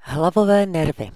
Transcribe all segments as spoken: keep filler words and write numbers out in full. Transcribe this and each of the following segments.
Hlavové nervy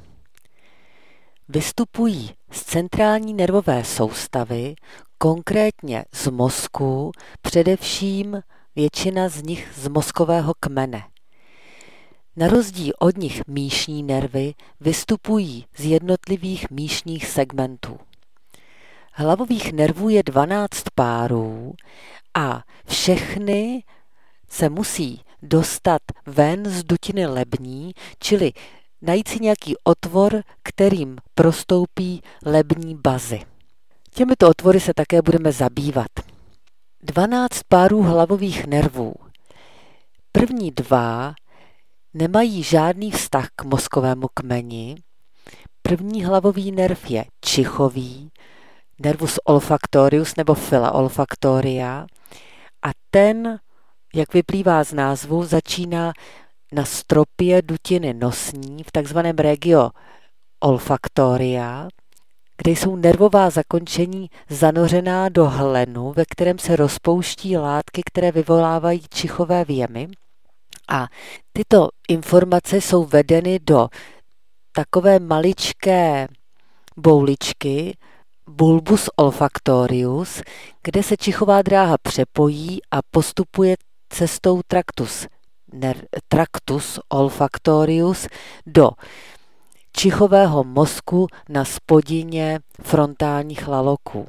vystupují z centrální nervové soustavy, konkrétně z mozku, především většina z nich z mozkového kmene. Na rozdíl od nich míšní nervy vystupují z jednotlivých míšních segmentů. Hlavových nervů je dvanáct párů a všechny se musí dostat ven z dutiny lební, čili najít si nějaký otvor, kterým prostoupí lební bazy. Těmito otvory se také budeme zabývat. dvanáct párů hlavových nervů. První dva nemají žádný vztah k mozkovému kmeni. První hlavový nerv je čichový, nervus olfactorius nebo fila olfactoria, a ten, jak vyplývá z názvu, začíná na stropě dutiny nosní v takzvaném regio olfactoria, kde jsou nervová zakončení zanořená do hlenu, ve kterém se rozpouští látky, které vyvolávají čichové vjemy. A tyto informace jsou vedeny do takové maličké bouličky, bulbus olfactorius, kde se čichová dráha přepojí a postupuje cestou tractus, ner, tractus olfactorius do čichového mozku na spodině frontálních laloků.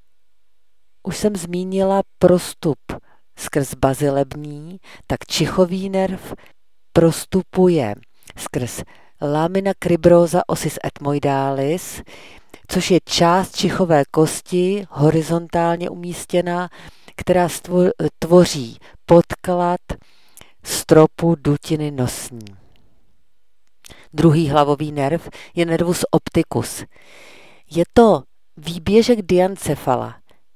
Už jsem zmínila prostup skrz bazi lební, tak čichový nerv prostupuje skrz lamina cribrosa ossis ethmoidalis, což je část čichové kosti horizontálně umístěná, která tvoří podklad stropu dutiny nosní. Druhý hlavový nerv je nervus opticus. Je to výběžek diencefala,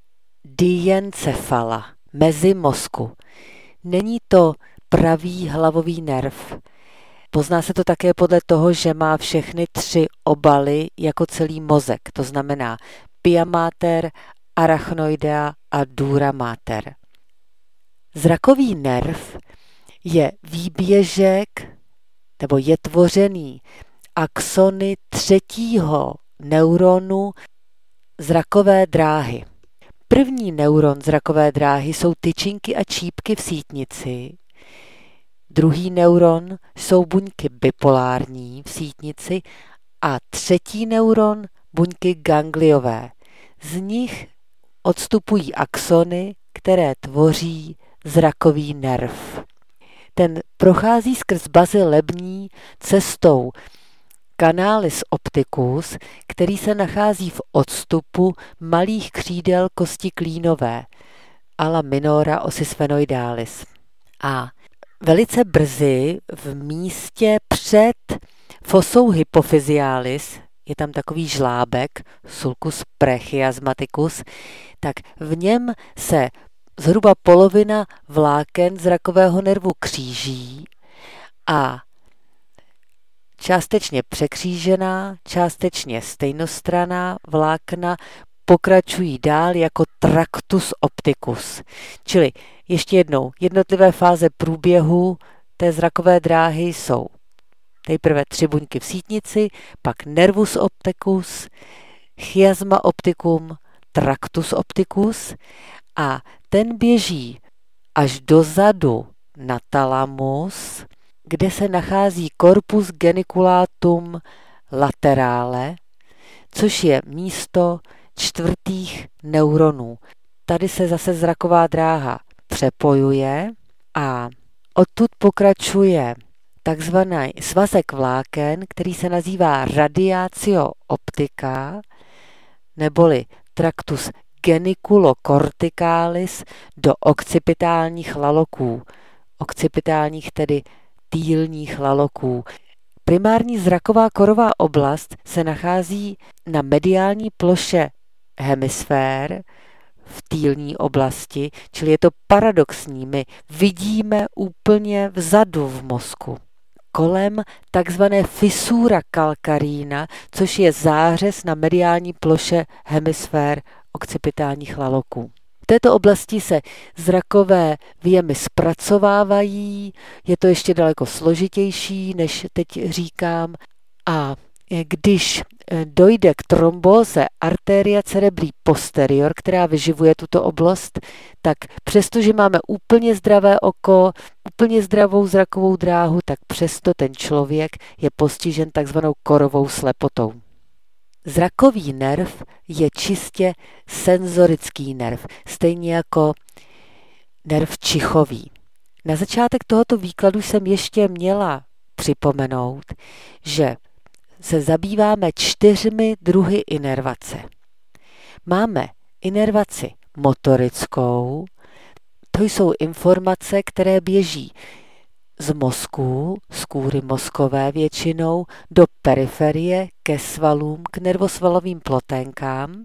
diencefala, mezi mozku. Není to pravý hlavový nerv. Pozná se to také podle toho, že má všechny tři obaly jako celý mozek, to znamená pia mater, arachnoidea a dura mater. Zrakový nerv je výběžek nebo je tvořený axony třetího neuronu zrakové dráhy. První neuron zrakové dráhy jsou tyčinky a čípky v sítnici. Druhý neuron jsou buňky bipolární v sítnici a třetí neuron buňky gangliové. Z nich odstupují axony, které tvoří zrakový nerv. Ten prochází skrz bazi lební cestou canalis opticus, který se nachází v odstupu malých křídel kosti klínové, ala minora ossis sphenoidalis. A velice brzy v místě před fossou hypophysialis, je tam takový žlábek, sulcus prechiasmaticus, tak v něm se zhruba polovina vláken zrakového nervu kříží a částečně překřížená, částečně stejnostranná vlákna pokračují dál jako tractus opticus. Čili ještě jednou, jednotlivé fáze průběhu té zrakové dráhy jsou nejprve tři buňky v sítnici, pak nervus opticus, chiasma opticum, tractus opticus a ten běží až dozadu na talamus, kde se nachází corpus geniculatum laterale, což je místo čtvrtých neuronů. Tady se zase zraková dráha přepojuje a odtud pokračuje takzvaný svazek vláken, který se nazývá radiatio optica, neboli tractus geniculocorticalis do occipitálních laloků. Occipitálních tedy týlních laloků. Primární zraková korová oblast se nachází na mediální ploše hemisfér v týlní oblasti, čili je to paradoxní. My vidíme úplně vzadu v mozku, kolem takzvané fisura calcarína, což je zářez na mediální ploše hemisfér occipitálních laloků. V této oblasti se zrakové vjemy zpracovávají, je to ještě daleko složitější, než teď říkám, a když dojde k trombóze arteria cerebri posterior, která vyživuje tuto oblast, tak přestože máme úplně zdravé oko, úplně zdravou zrakovou dráhu, tak přesto ten člověk je postižen takzvanou korovou slepotou. Zrakový nerv je čistě senzorický nerv, stejně jako nerv čichový. Na začátek tohoto výkladu jsem ještě měla připomenout, že se zabýváme čtyřmi druhy inervace. Máme inervaci motorickou, to jsou informace, které běží z mozku, z kůry mozkové většinou, do periferie, ke svalům, k nervosvalovým ploténkám.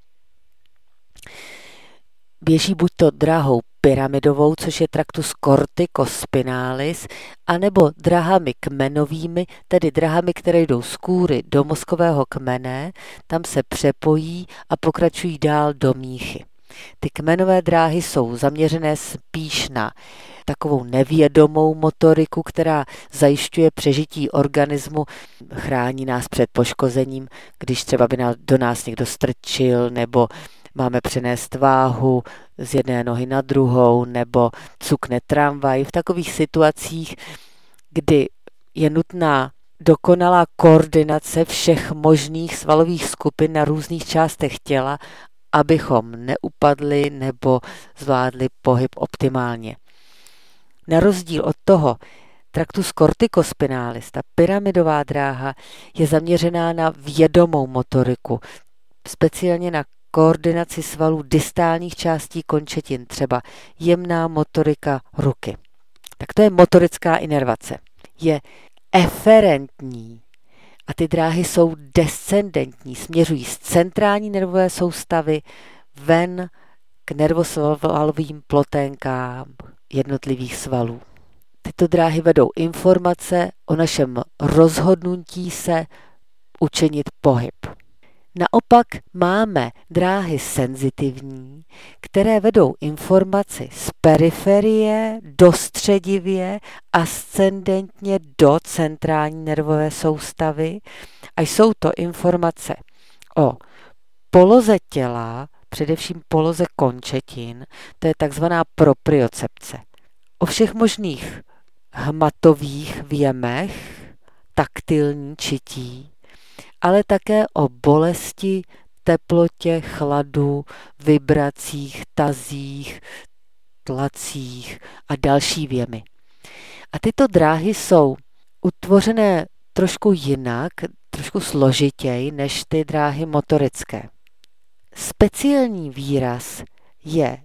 Běží buď to dráhou pyramidovou, což je tractus corticospinalis, anebo drahami kmenovými, tedy drahami, které jdou z kůry do mozkového kmene, tam se přepojí a pokračují dál do míchy. Ty kmenové dráhy jsou zaměřené spíš na takovou nevědomou motoriku, která zajišťuje přežití organismu, chrání nás před poškozením, když třeba by do nás někdo strčil, nebo máme přenést váhu z jedné nohy na druhou, nebo cukne tramvaj. V takových situacích, kdy je nutná dokonalá koordinace všech možných svalových skupin na různých částech těla, abychom neupadli nebo zvládli pohyb optimálně. Na rozdíl od toho, tractus corticospinalis, ta pyramidová dráha, je zaměřená na vědomou motoriku, speciálně na koordinaci svalů distálních částí končetin, třeba jemná motorika ruky. Tak to je motorická inervace. Je eferentní a ty dráhy jsou descendentní, směřují z centrální nervové soustavy ven k nervosvalovým ploténkám jednotlivých svalů. Tyto dráhy vedou informace o našem rozhodnutí se učinit pohyb. Naopak máme dráhy senzitivní, které vedou informaci z periferie do středivě ascendentně do centrální nervové soustavy a jsou to informace o poloze těla, především poloze končetin, to je takzvaná propriocepce. O všech možných hmatových vjemech, taktilní čití, ale také o bolesti, teplotě, chladu, vibracích, tazích, tlacích a další vjemy. A tyto dráhy jsou utvořené trošku jinak, trošku složitěji než ty dráhy motorické. Speciální výraz je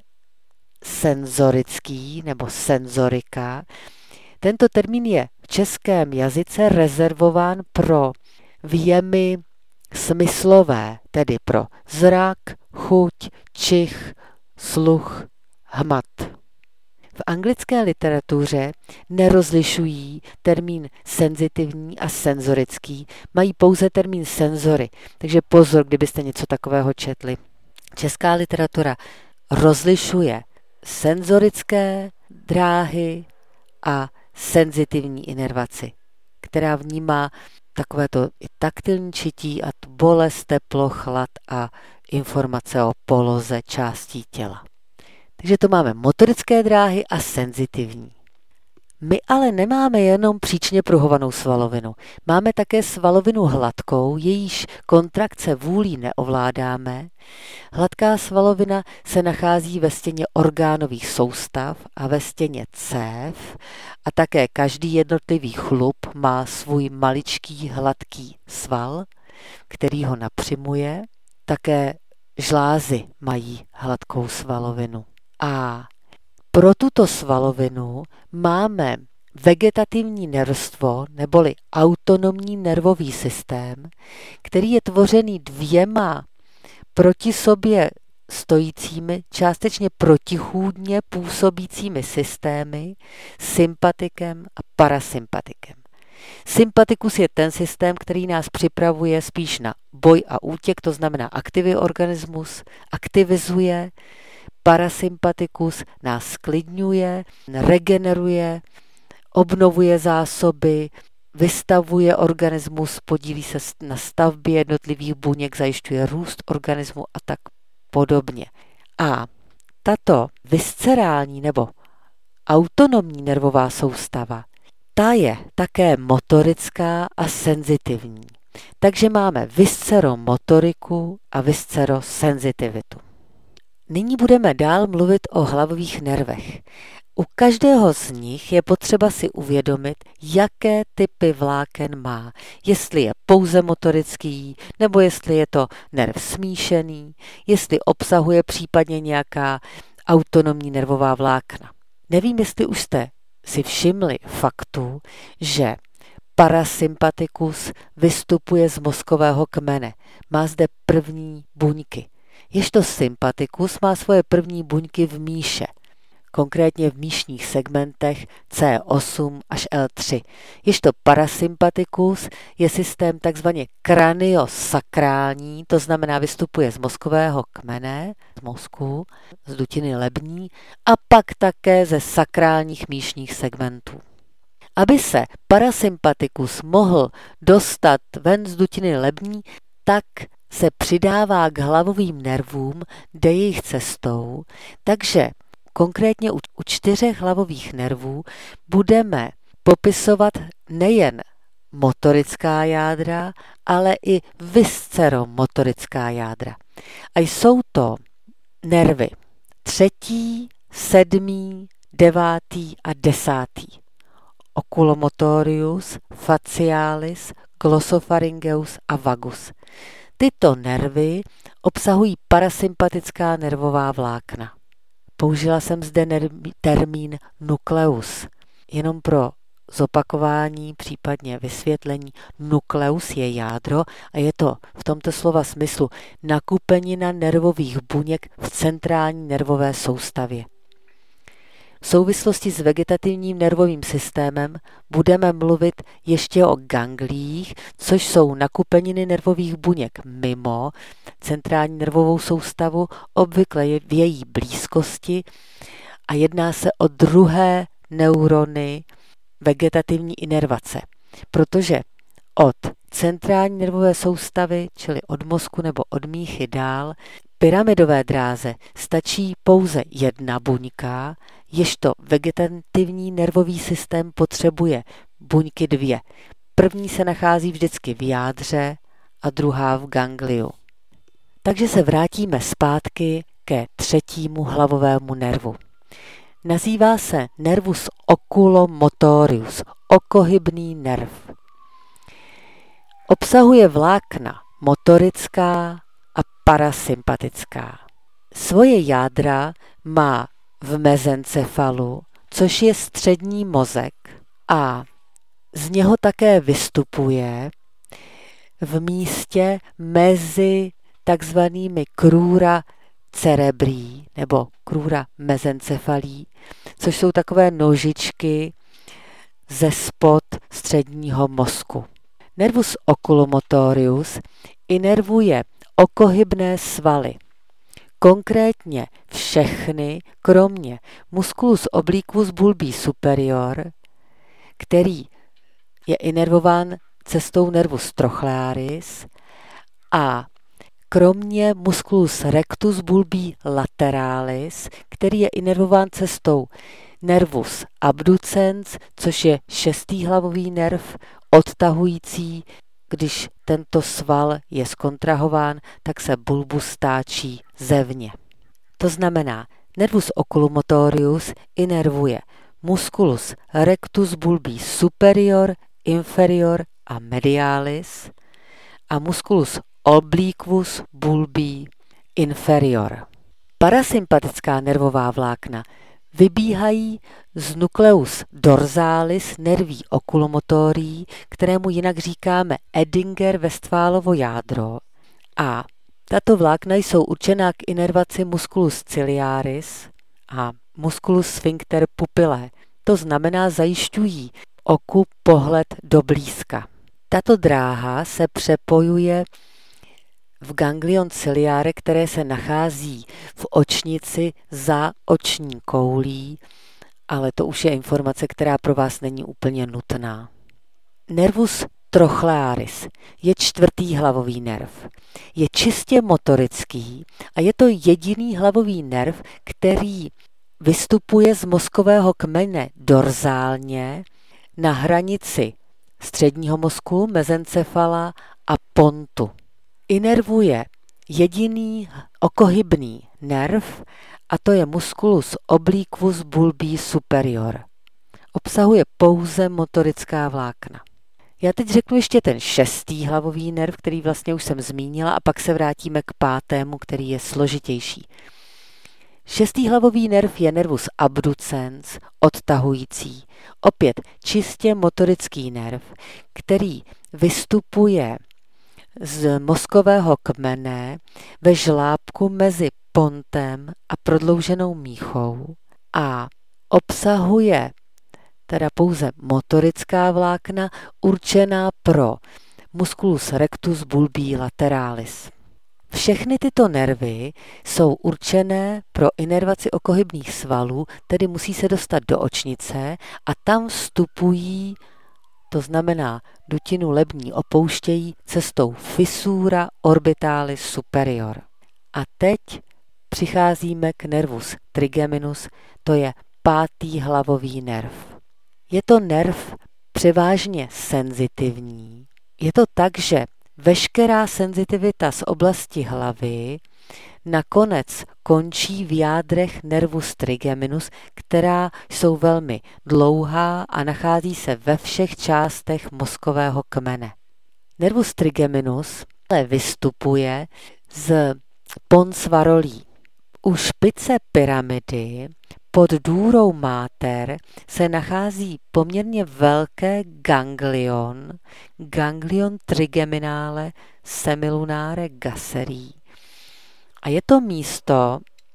senzorický nebo senzorika. Tento termín je v českém jazyce rezervován pro vjemy smyslové, tedy pro zrak, chuť, čich, sluch, hmat. V anglické literatuře nerozlišují termín senzitivní a senzorický, mají pouze termín senzory, takže pozor, kdybyste něco takového četli. Česká literatura rozlišuje senzorické dráhy a senzitivní inervaci, která vnímá takovéto taktilní čití a bolest, teplo, chlad a informace o poloze částí těla. Takže to máme motorické dráhy a senzitivní. My ale nemáme jenom příčně pruhovanou svalovinu. Máme také svalovinu hladkou, jejíž kontrakce vůlí neovládáme. Hladká svalovina se nachází ve stěně orgánových soustav a ve stěně cév a také každý jednotlivý chlup má svůj maličký hladký sval, který ho napřimuje. Také žlázy mají hladkou svalovinu. A pro tuto svalovinu máme vegetativní nervstvo neboli autonomní nervový systém, který je tvořený dvěma proti sobě stojícími, částečně protichůdně působícími systémy, sympatikem a parasympatikem. Sympatikus je ten systém, který nás připravuje spíš na boj a útěk, to znamená aktivuje organismus, aktivizuje. parasympatikus nás sklidňuje, regeneruje, obnovuje zásoby, vystavuje organismus, podílí se na stavbě jednotlivých buněk, zajišťuje růst organismu a tak podobně. A tato viscerální nebo autonomní nervová soustava, ta je také motorická a senzitivní. Takže máme visceromotoriku a viscerosenzitivitu. Nyní budeme dál mluvit o hlavových nervech. U každého z nich je potřeba si uvědomit, jaké typy vláken má. Jestli je pouze motorický, nebo jestli je to nerv smíšený, jestli obsahuje případně nějaká autonomní nervová vlákna. Nevím, jestli už jste si všimli faktu, že parasympatikus vystupuje z mozkového kmene. Má zde první buňky. Ježto sympatikus má svoje první buňky v míše, konkrétně v míšních segmentech C osm až L tři. Ježto parasympatikus je systém takzvaně kraniosakrální, to znamená vystupuje z mozkového kmene, z mozku, z dutiny lební a pak také ze sakrálních míšních segmentů. Aby se parasympatikus mohl dostat ven z dutiny lební, tak se přidává k hlavovým nervům, jde jejich cestou, takže konkrétně u, u čtyřech hlavových nervů budeme popisovat nejen motorická jádra, ale i visceromotorická jádra. A jsou to nervy třetí, sedmý, devátý a desátý. Oculomotorius, facialis, glossopharyngeus a vagus. Tyto nervy obsahují parasympatická nervová vlákna. Použila jsem zde nerv- termín nukleus. Jenom pro zopakování, případně vysvětlení, nukleus je jádro a je to v tomto slova smyslu nakupenina nervových buněk v centrální nervové soustavě. V souvislosti s vegetativním nervovým systémem budeme mluvit ještě o gangliích, což jsou nakupeniny nervových buněk mimo centrální nervovou soustavu, obvykle je v její blízkosti a jedná se o druhé neurony vegetativní inervace, protože od centrální nervové soustavy, čili od mozku nebo od míchy dál, pyramidové dráze stačí pouze jedna buňka, ježto vegetativní nervový systém potřebuje buňky dvě. První se nachází vždycky v jádře a druhá v gangliu. Takže se vrátíme zpátky ke třetímu hlavovému nervu. Nazývá se nervus oculomotorius, okohybný nerv. Obsahuje vlákna motorická a parasympatická. Svoje jádra má v mezencefalu, což je střední mozek, a z něho také vystupuje v místě mezi takzvanými crura cerebrí nebo crura mezencefalí, což jsou takové nožičky ze spod středního mozku. Nervus oculomotorius inervuje okohybné svaly, konkrétně všechny, kromě musculus obliquus bulbii superior, který je inervován cestou nervus trochlearis, a kromě musculus rectus bulbii lateralis, který je inervován cestou nervus abducens, což je šestý hlavový nerv, odtahující. Když tento sval je zkontrahován, tak se bulbus stáčí zevně. To znamená, nervus oculomotorius inervuje musculus rectus bulbii superior, inferior a medialis a musculus obliquus bulbii inferior. Parasympatická nervová vlákna vybíhají z nucleus dorsalis nerví oculomotorií, kterému jinak říkáme Edinger-Westphalovo jádro, a tato vlákna jsou určená k inervaci musculus ciliaris a musculus sphincter pupillae. To znamená, zajišťují oku pohled do blízka. Tato dráha se přepojuje v ganglion ciliare, které se nachází v očnici za oční koulí, ale to už je informace, která pro vás není úplně nutná. Nervus trochlearis je čtvrtý hlavový nerv. Je čistě motorický a je to jediný hlavový nerv, který vystupuje z mozkového kmene dorzálně na hranici středního mozku, mezencefala a pontu. Inervuje jediný okohybný nerv a to je musculus obliquus bulbii superior. Obsahuje pouze motorická vlákna. Já teď řeknu ještě ten šestý hlavový nerv, který vlastně už jsem zmínila, a pak se vrátíme k pátému, který je složitější. Šestý hlavový nerv je nervus abducens, odtahující. Opět čistě motorický nerv, který vystupuje z mozkového kmene ve žlábku mezi pontem a prodlouženou míchou a obsahuje teda pouze motorická vlákna určená pro musculus rectus bulbii lateralis. Všechny tyto nervy jsou určené pro inervaci okohybných svalů, tedy musí se dostat do očnice a tam vstupují, to znamená dutinu lební opouštějí cestou fissura orbitalis superior. A teď přicházíme k nervus trigeminus, to je pátý hlavový nerv. Je to nerv převážně senzitivní. Je to tak, že veškerá senzitivita z oblasti hlavy nakonec končí v jádrech nervus trigeminus, která jsou velmi dlouhá a nachází se ve všech částech mozkového kmene. Nervus trigeminus vystupuje z pons varolí. U špice pyramidy pod důrou máter se nachází poměrně velké ganglion, ganglion trigeminale semilunare gasserii. A je to místo,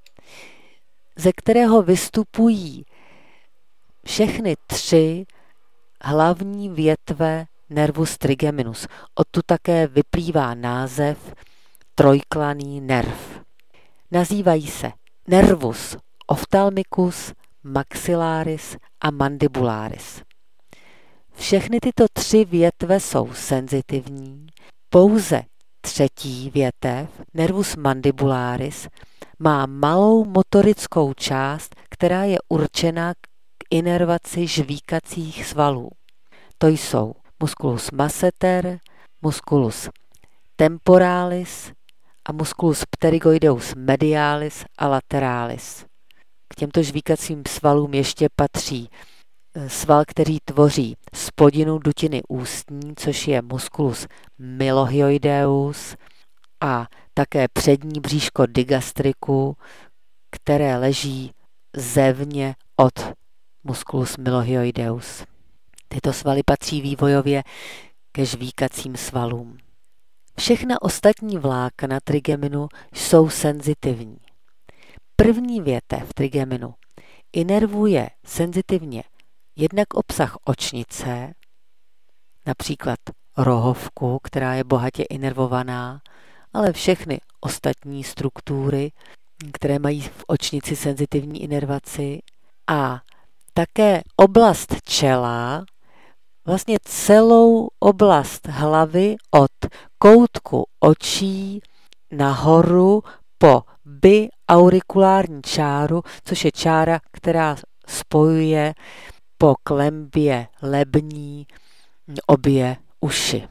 ze kterého vystupují všechny tři hlavní větve nervus trigeminus. Odtud také vyplývá název trojklaný nerv. Nazývají se nervus ophthalmicus, maxillaris a mandibularis. Všechny tyto tři větve jsou senzitivní, pouze třetí větev, nervus mandibularis, má malou motorickou část, která je určena k inervaci žvíkacích svalů. To jsou musculus masseter, musculus temporalis a musculus pterygoideus medialis a lateralis. K těmto žvíkacím svalům ještě patří sval, který tvoří spodinu dutiny ústní, což je musculus mylohyoideus, a také přední bříško digastriku, které leží zevně od musculus mylohyoideus. Tyto svaly patří vývojově ke žvíkacím svalům. Všechna ostatní vlákna trigeminu jsou senzitivní. První větev trigeminu inervuje senzitivně jednak obsah očnice, například rohovku, která je bohatě inervovaná, ale všechny ostatní struktury, které mají v očnici senzitivní inervaci, a také oblast čela, vlastně celou oblast hlavy od koutku očí nahoru po biaurikulární čáru, což je čára, která spojuje po klembě lební obě uši.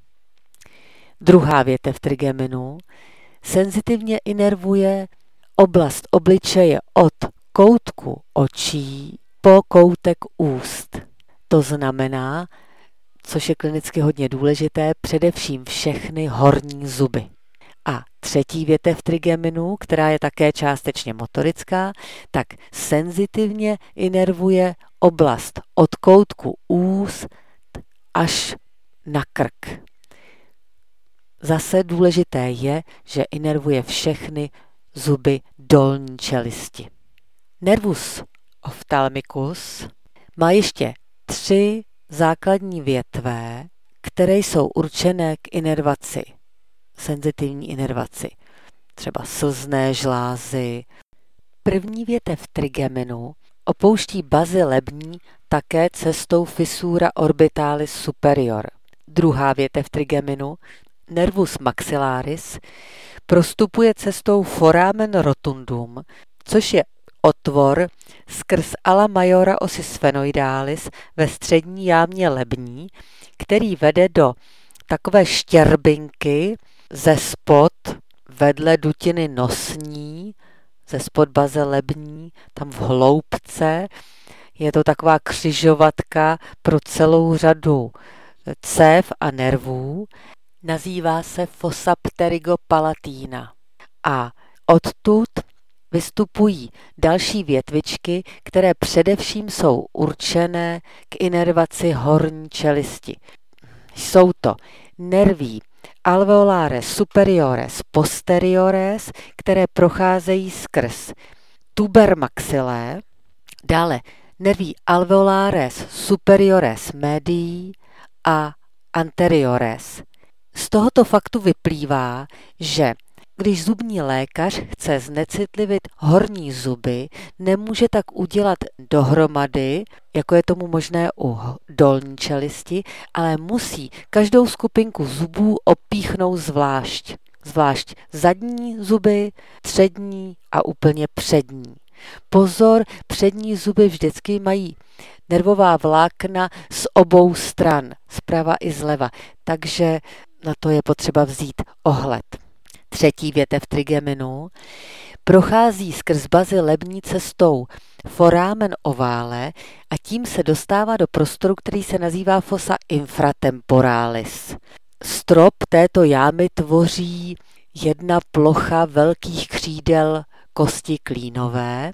Druhá větev trigeminu senzitivně inervuje oblast obličeje od koutku očí po koutek úst. To znamená, což je klinicky hodně důležité, především všechny horní zuby. A třetí větev trigeminu, která je také částečně motorická, tak senzitivně inervuje oblast od koutku úst až na krk. Zase důležité je, že inervuje všechny zuby dolní čelisti. Nervus ophthalmicus má ještě tři základní větve, které jsou určené k inervaci senzitivní inervaci, třeba slzné žlázy. První větev trigeminu opouští bazi lební také cestou fissura orbitalis superior. Druhá větev trigeminu, nervus maxillaris, prostupuje cestou foramen rotundum, což je otvor skrz ala majora osis sphenoidalis ve střední jámě lební, který vede do takové štěrbinky ze spod vedle dutiny nosní, ze spod baze lební, tam v hloubce. Je to taková křižovatka pro celou řadu cév a nervů. Nazývá se fossa pterygopalatina. A odtud vystupují další větvičky, které především jsou určené k inervaci horní čelisti. Jsou to nerví alveolares superiores posteriores, které procházejí skrz tuber maxillé, dále nerví alveolares superiores medii a anteriores. Z tohoto faktu vyplývá, že když zubní lékař chce znecitlivit horní zuby, nemůže tak udělat dohromady, jako je tomu možné u dolní čelisti, ale musí každou skupinku zubů opíchnout zvlášť. Zvlášť zadní zuby, střední a úplně přední. Pozor, přední zuby vždycky mají nervová vlákna z obou stran, zprava i zleva, takže na to je potřeba vzít ohled. Třetí větev trigeminu prochází skrz bazi lební cestou foramen ovale a tím se dostává do prostoru, který se nazývá fossa infratemporalis. Strop této jámy tvoří jedna plocha velkých křídel kosti klínové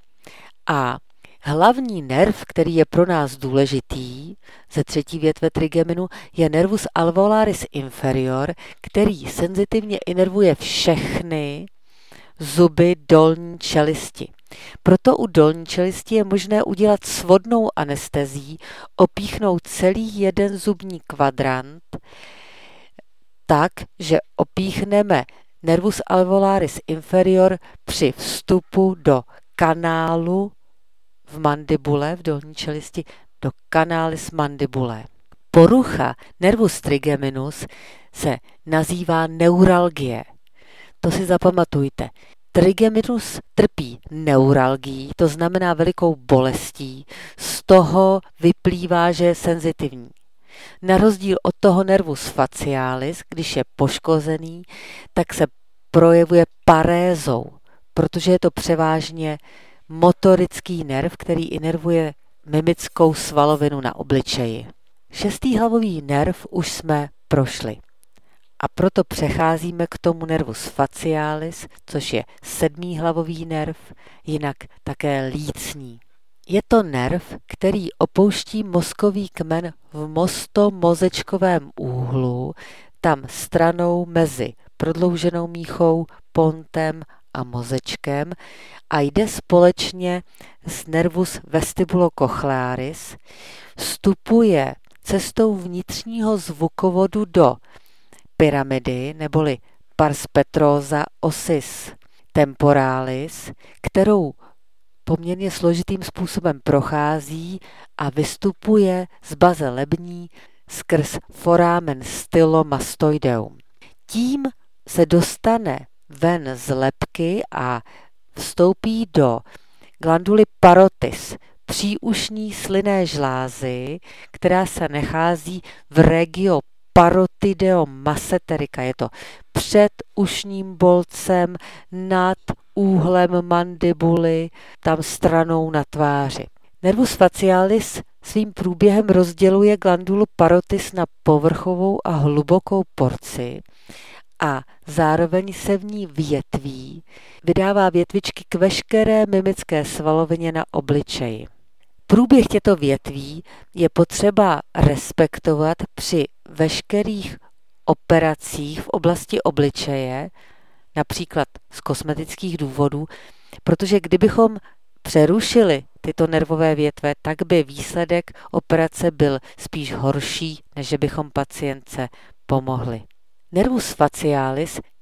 a hlavní nerv, který je pro nás důležitý ze třetí větve trigeminu, je nervus alveolaris inferior, který senzitivně inervuje všechny zuby dolní čelisti. Proto u dolní čelisti je možné udělat svodnou anestezí, opíchnout celý jeden zubní kvadrant tak, že opíchneme nervus alveolaris inferior při vstupu do kanálu v mandibule, v dolní čelisti, do canalis mandibulae. Porucha nervus trigeminus se nazývá neuralgie. To si zapamatujte. Trigeminus trpí neuralgií, to znamená velikou bolestí, z toho vyplývá, že je senzitivní. Na rozdíl od toho nervus facialis, když je poškozený, tak se projevuje parézou, protože je to převážně motorický nerv, který inervuje mimickou svalovinu na obličeji. Šestý hlavový nerv už jsme prošli. A proto přecházíme k tomu nervus facialis, což je sedmý hlavový nerv, jinak také lícní. Je to nerv, který opouští mozkový kmen v mostomozečkovém úhlu, tam stranou mezi prodlouženou míchou, pontem a mozečkem a jde společně s nervus vestibulocochlearis, vstupuje cestou vnitřního zvukovodu do pyramidy neboli pars petrosa osis temporalis, kterou poměrně složitým způsobem prochází a vystupuje z baze lební skrz foramen stylomastoideum. Tím se dostane ven z lebky a vstoupí do glanduly parotis, příušní slynné žlázy, která se nachází v regio parotideum masseterica. Je to před ušním bolcem, nad úhlem mandibuly, tam stranou na tváři. Nervus facialis svým průběhem rozděluje glandulu parotis na povrchovou a hlubokou porci a zároveň se v ní větví, vydává větvičky k veškeré mimické svalovině na obličeji. Průběh těchto větví je potřeba respektovat při veškerých operacích v oblasti obličeje, například z kosmetických důvodů, protože kdybychom přerušili tyto nervové větve, tak by výsledek operace byl spíš horší, než bychom pacientce pomohli. Nervus facialis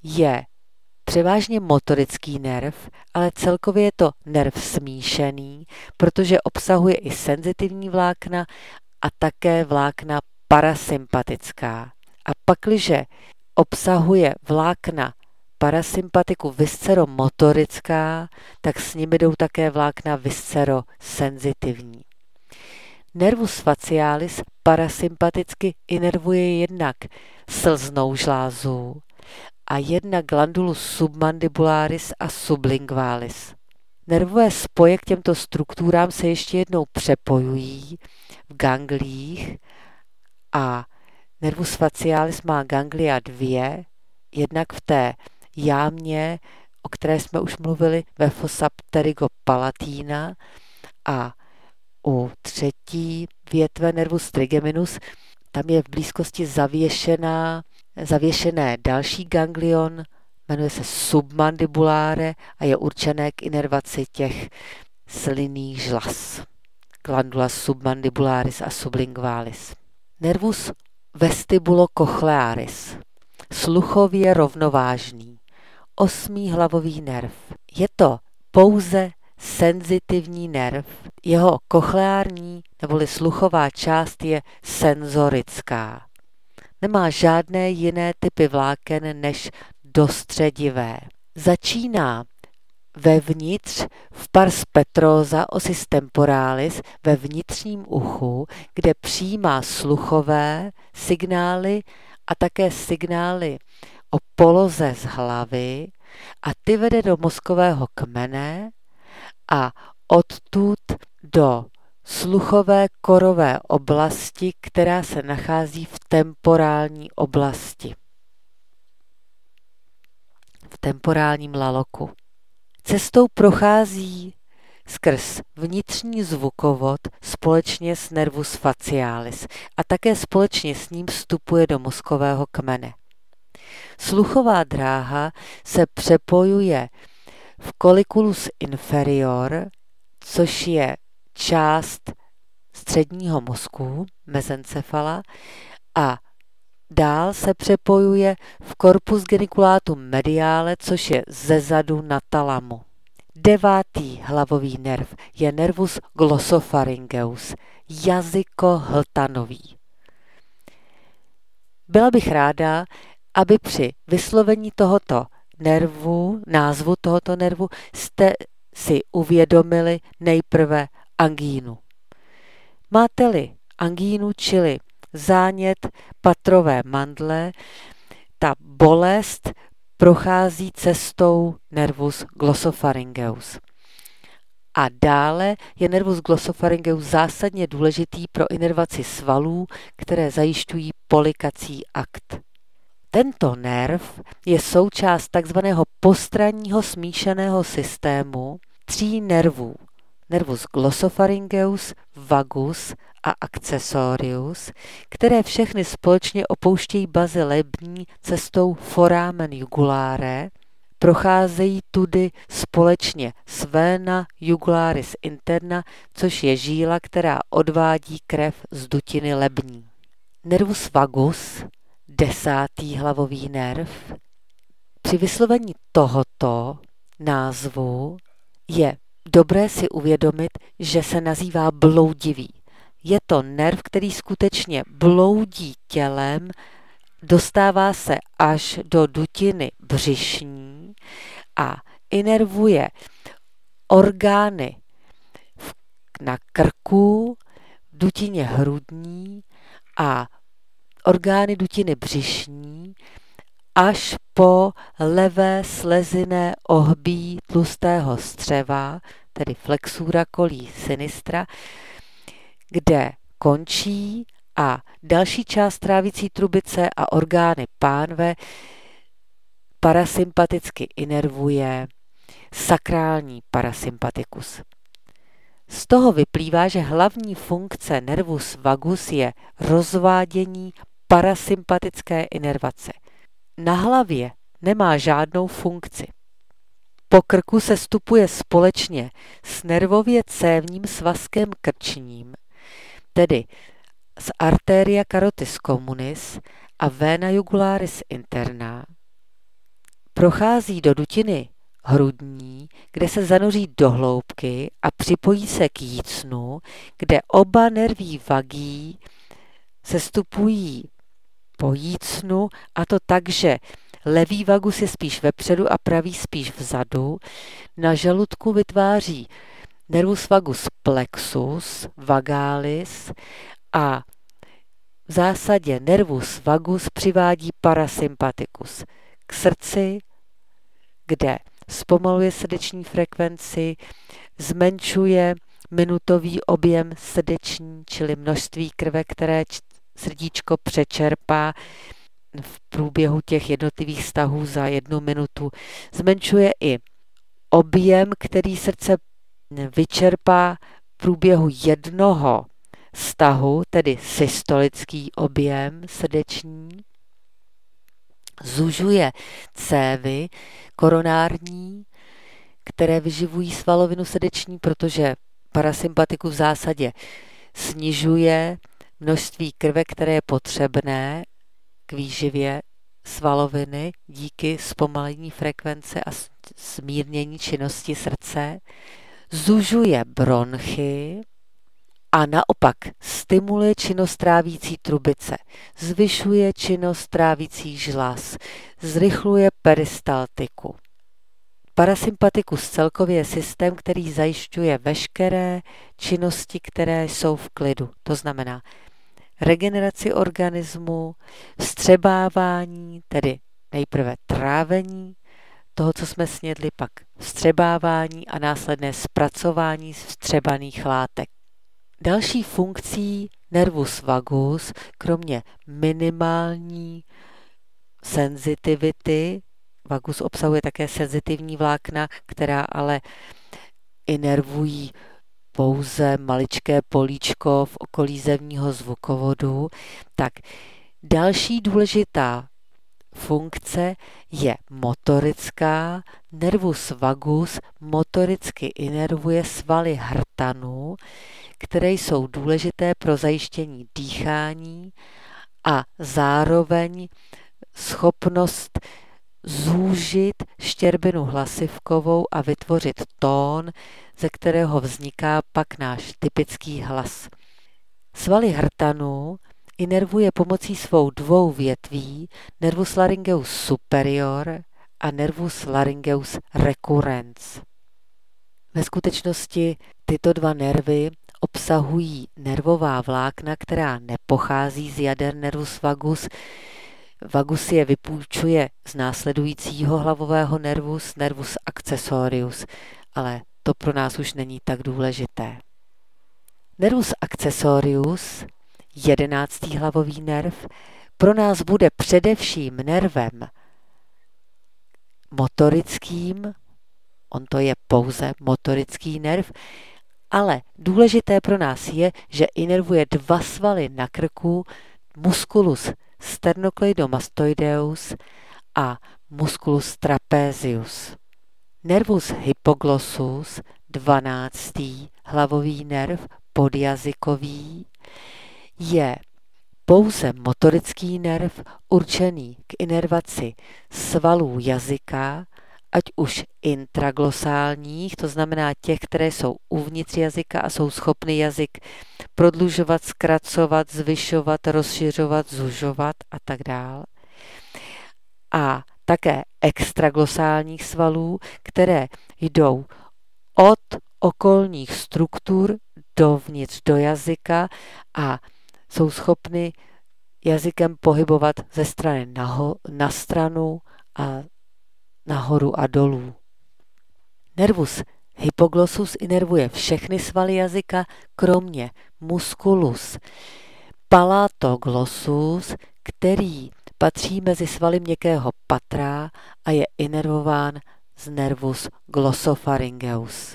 je převážně motorický nerv, ale celkově je to nerv smíšený, protože obsahuje i senzitivní vlákna a také vlákna parasympatická. A pakliže obsahuje vlákna parasympatiku visceromotorická, tak s nimi jdou také vlákna viscerosenzitivní. Nervus facialis parasympaticky inervuje jednak slznou žlázu a jednak glandulus submandibularis a sublingualis. Nervové spoje k těmto strukturám se ještě jednou přepojují v ganglích a nervus facialis má ganglia dvě, jednak v té jámě, o které jsme už mluvili, ve fossa pterygopalatina, a u třetí větve nervus trigeminus, tam je v blízkosti zavěšená, zavěšené další ganglion, jmenuje se submandibulare a je určené k inervaci těch slinných žlaz. Glandula submandibularis a sublingualis. Nervus vestibulocochlearis. Sluchově rovnovážný. Osmý hlavový nerv. Je to pouze senzitivní nerv. Jeho kochleární neboli sluchová část je senzorická. Nemá žádné jiné typy vláken než dostředivé. Začíná vevnitř v pars petrosa osis temporalis ve vnitřním uchu, kde přijímá sluchové signály a také signály o poloze z hlavy a ty vede do mozkového kmene a odtud do sluchové korové oblasti, která se nachází v temporální oblasti, v temporálním laloku. Cestou prochází skrz vnitřní zvukovod společně s nervus facialis a také společně s ním vstupuje do mozkového kmene. Sluchová dráha se přepojuje v colliculus inferior, což je část středního mozku, mezencefala, a dál se přepojuje v corpus geniculatum mediale, což je zezadu na talamu. Devátý hlavový nerv je nervus glossopharyngeus, jazykohltanový. Byla bych ráda, aby při vyslovení tohoto nervu, názvu tohoto nervu, jste si uvědomili nejprve angínu. Máte-li angínu, čili zánět patrové mandle, ta bolest prochází cestou nervus glossopharyngeus. A dále je nervus glossopharyngeus zásadně důležitý pro inervaci svalů, které zajišťují polikací akt. Tento nerv je součást takzvaného postranního smíšeného systému tří nervů. Nervus glossopharyngeus, vagus a accessorius, které všechny společně opouštějí bazi lební cestou foramen jugulare, procházejí tudy společně s vena jugularis interna, což je žíla, která odvádí krev z dutiny lební. Nervus vagus, desátý hlavový nerv, při vyslovení tohoto názvu je dobré si uvědomit, že se nazývá bloudivý. Je to nerv, který skutečně bloudí tělem, dostává se až do dutiny břišní a inervuje orgány na krku, dutině hrudní a orgány dutiny břišní až po levé slezinné ohbí tlustého střeva, tedy flexura colli sinistra, kde končí a další část trávicí trubice a orgány pánve parasympaticky inervuje sakrální parasympatikus. Z toho vyplývá, že hlavní funkce nervus vagus je rozvádění parasympatické inervace. Na hlavě nemá žádnou funkci. Po krku se stupuje společně s nervově cévním svazkem krčním, tedy z arteria carotis communis a vena jugularis interna, prochází do dutiny hrudní, kde se zanoří do hloubky a připojí se k jícnu, kde oba nerví vagí sestupují po jícnu, a to tak, že levý vagus je spíš vepředu a pravý spíš vzadu. Na žaludku vytváří nervus vagus plexus vagalis a v zásadě nervus vagus přivádí parasympatikus k srdci, kde zpomaluje srdeční frekvenci, zmenšuje minutový objem srdeční, čili množství krve, které srdíčko přečerpá v průběhu těch jednotlivých stahů za jednu minutu. Zmenšuje i objem, který srdce vyčerpá v průběhu jednoho stahu, tedy systolický objem srdeční. Zužuje cévy koronární, které vyživují svalovinu srdeční, protože parasympatikus v zásadě snižuje množství krve, které je potřebné k výživě svaloviny díky zpomalení frekvence a zmírnění činnosti srdce. Zužuje bronchy a naopak stimuluje činnost trávící trubice, zvyšuje činnost trávící žláz, zrychluje peristaltiku. Parasympatikus celkově je systém, který zajišťuje veškeré činnosti, které jsou v klidu. To znamená regeneraci organismu, vstřebávání, tedy nejprve trávení toho, co jsme snědli, pak vstřebávání a následné zpracování vstřebaných látek. Další funkcí nervus vagus, kromě minimální senzitivity, vagus obsahuje také senzitivní vlákna, která ale inervují pouze maličké políčko v okolí zevního zvukovodu, tak další důležitá funkce je motorická. Nervus vagus motoricky inervuje svaly hrtanu, které jsou důležité pro zajištění dýchání a zároveň schopnost zúžit štěrbinu hlasivkovou a vytvořit tón, ze kterého vzniká pak náš typický hlas. Svaly hrtanu inervuje pomocí svou dvou větví nervus laryngeus superior a nervus laryngeus recurrens. Ve skutečnosti tyto dva nervy obsahují nervová vlákna, která nepochází z jader nervus vagus. Vagus je vypůjčuje z následujícího hlavového nervu, nervus accessorius, ale to pro nás už není tak důležité. Nervus accessorius, jedenáctý hlavový nerv, pro nás bude především nervem motorickým, on to je pouze motorický nerv, ale důležité pro nás je, že inervuje dva svaly na krku, musculus sternocleidomastoideus a musculus trapezius. Nervus hypoglossus, dvanáctý hlavový nerv, podjazykový, je pouze motorický nerv určený k inervaci svalů jazyka, ať už intraglosálních, to znamená těch, které jsou uvnitř jazyka a jsou schopny jazyk prodlužovat, zkracovat, zvyšovat, rozšiřovat, zužovat a tak dále. A také extraglosálních svalů, které jdou od okolních struktur dovnitř do jazyka a jsou schopny jazykem pohybovat ze strany naho, na stranu a nahoru a dolů. Nervus hypoglossus inervuje všechny svaly jazyka, kromě musculus palatoglossus, který patří mezi svaly měkkého patra a je inervován z nervus glossopharyngeus.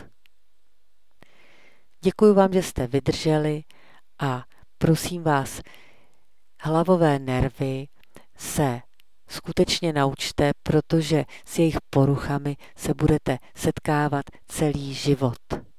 Děkuji vám, že jste vydrželi a prosím vás, hlavové nervy se skutečně naučte, protože s jejich poruchami se budete setkávat celý život.